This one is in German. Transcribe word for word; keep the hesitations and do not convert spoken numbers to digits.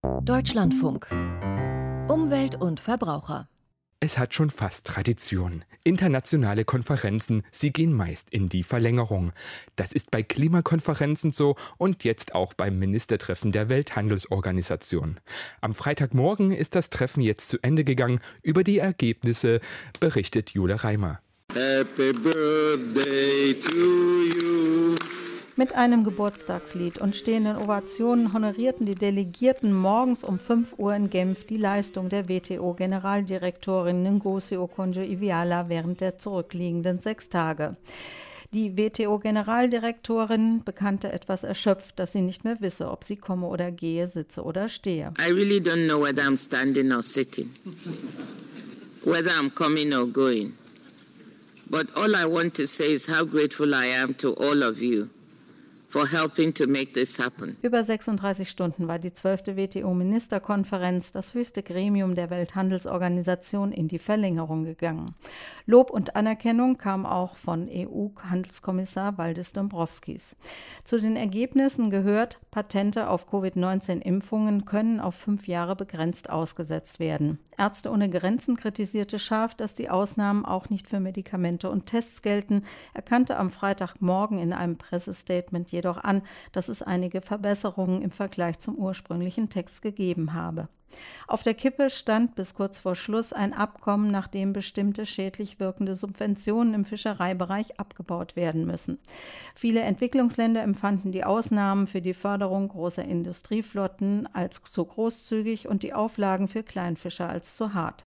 Deutschlandfunk. Umwelt und Verbraucher. Es hat schon fast Tradition. Internationale Konferenzen, sie gehen meist in die Verlängerung. Das ist bei Klimakonferenzen so und jetzt auch beim Ministertreffen der Welthandelsorganisation. Am Freitagmorgen ist das Treffen jetzt zu Ende gegangen. Über die Ergebnisse berichtet Jule Reimer. Happy Birthday to you. Mit einem Geburtstagslied und stehenden Ovationen honorierten die Delegierten morgens um fünf Uhr in Genf die Leistung der W T O-Generaldirektorin Ngozi Okonjo-Iweala während der zurückliegenden sechs Tage. Die W T O-Generaldirektorin bekannte etwas erschöpft, dass sie nicht mehr wisse, ob sie komme oder gehe, sitze oder stehe. I really don't know whether I'm standing or sitting, whether I'm coming or going. But all I want to say is how grateful I am to all of you for helping to make this happen. Über sechsunddreißig Stunden war die zwölfte W T O-Ministerkonferenz, das höchste Gremium der Welthandelsorganisation, in die Verlängerung gegangen. Lob und Anerkennung kam auch von E U-Handelskommissar Valdis Dombrovskis. Zu den Ergebnissen gehört, Patente auf Covid neunzehn Impfungen können auf fünf Jahre begrenzt ausgesetzt werden. Ärzte ohne Grenzen kritisierte scharf, dass die Ausnahmen auch nicht für Medikamente und Tests gelten, erkannte am Freitagmorgen in einem Pressestatement jedoch an, dass es einige Verbesserungen im Vergleich zum ursprünglichen Text gegeben habe. Auf der Kippe stand bis kurz vor Schluss ein Abkommen, nach dem bestimmte schädlich wirkende Subventionen im Fischereibereich abgebaut werden müssen. Viele Entwicklungsländer empfanden die Ausnahmen für die Förderung großer Industrieflotten als zu großzügig und die Auflagen für Kleinfischer als zu hart.